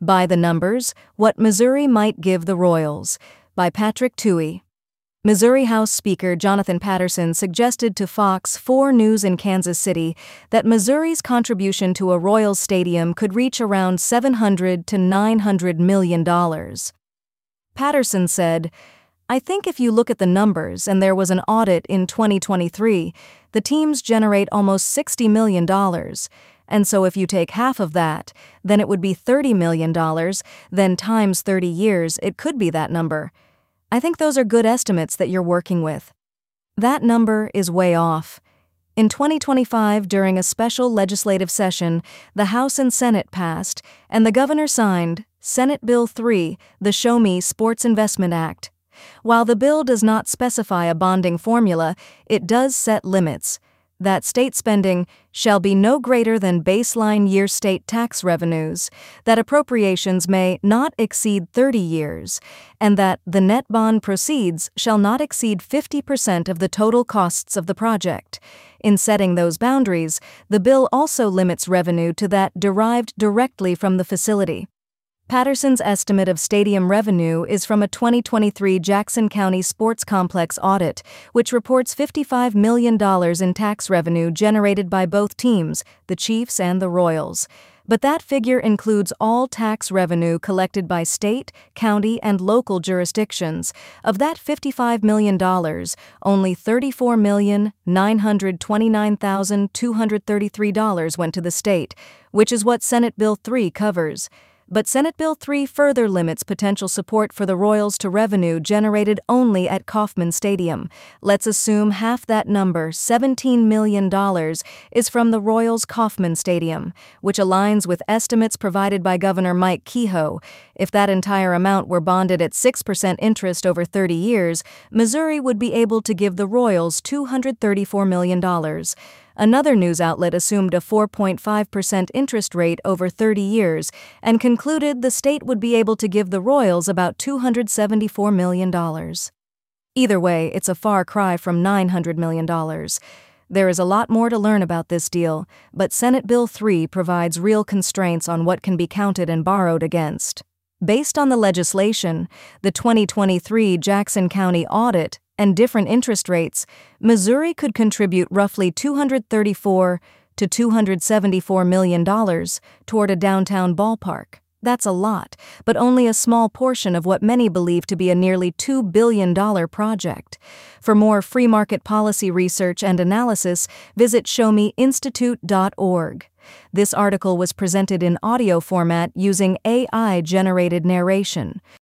By the Numbers, What Missouri Might Give the Royals, by Patrick Tuohy. Missouri House Speaker Jonathan Patterson suggested to Fox 4 News in Kansas City that Missouri's contribution to a Royals stadium could reach around $700 to $900 million. Patterson said, "I think if you look at the numbers and there was an audit in 2023, the teams generate almost $60 million. And so if you take half of that, then it would be $30 million, then times 30 years, it could be that number. I think those are good estimates that you're working with." That number is way off. In 2025, during a special legislative session, the House and Senate passed, and the governor signed, Senate Bill 3, the Show Me Sports Investment Act. While the bill does not specify a bonding formula, it does set limits. That state spending shall be no greater than baseline year state tax revenues, that appropriations may not exceed 30 years, and that the net bond proceeds shall not exceed 50% of the total costs of the project. In setting those boundaries, the bill also limits revenue to that derived directly from the facility. Patterson's estimate of stadium revenue is from a 2023 Jackson County Sports Complex audit, which reports $55 million in tax revenue generated by both teams, the Chiefs and the Royals. But that figure includes all tax revenue collected by state, county, and local jurisdictions. Of that $55 million, only $34,929,233 went to the state, which is what Senate Bill 3 covers. But Senate Bill 3 further limits potential support for the Royals to revenue generated only at Kauffman Stadium. Let's assume half that number, $17 million, is from the Royals' Kauffman Stadium, which aligns with estimates provided by Governor Mike Kehoe. If that entire amount were bonded at 6% interest over 30 years, Missouri would be able to give the Royals $234 million. Another news outlet assumed a 4.5% interest rate over 30 years and concluded the state would be able to give the Royals about $274 million. Either way, it's a far cry from $900 million. There is a lot more to learn about this deal, but Senate Bill 3 provides real constraints on what can be counted and borrowed against. Based on the legislation, the 2023 Jackson County audit, and different interest rates, Missouri could contribute roughly $234 to $274 million toward a downtown ballpark. That's a lot, but only a small portion of what many believe to be a nearly $2 billion project. For more free market policy research and analysis, visit showmeinstitute.org. This article was presented in audio format using AI-generated narration.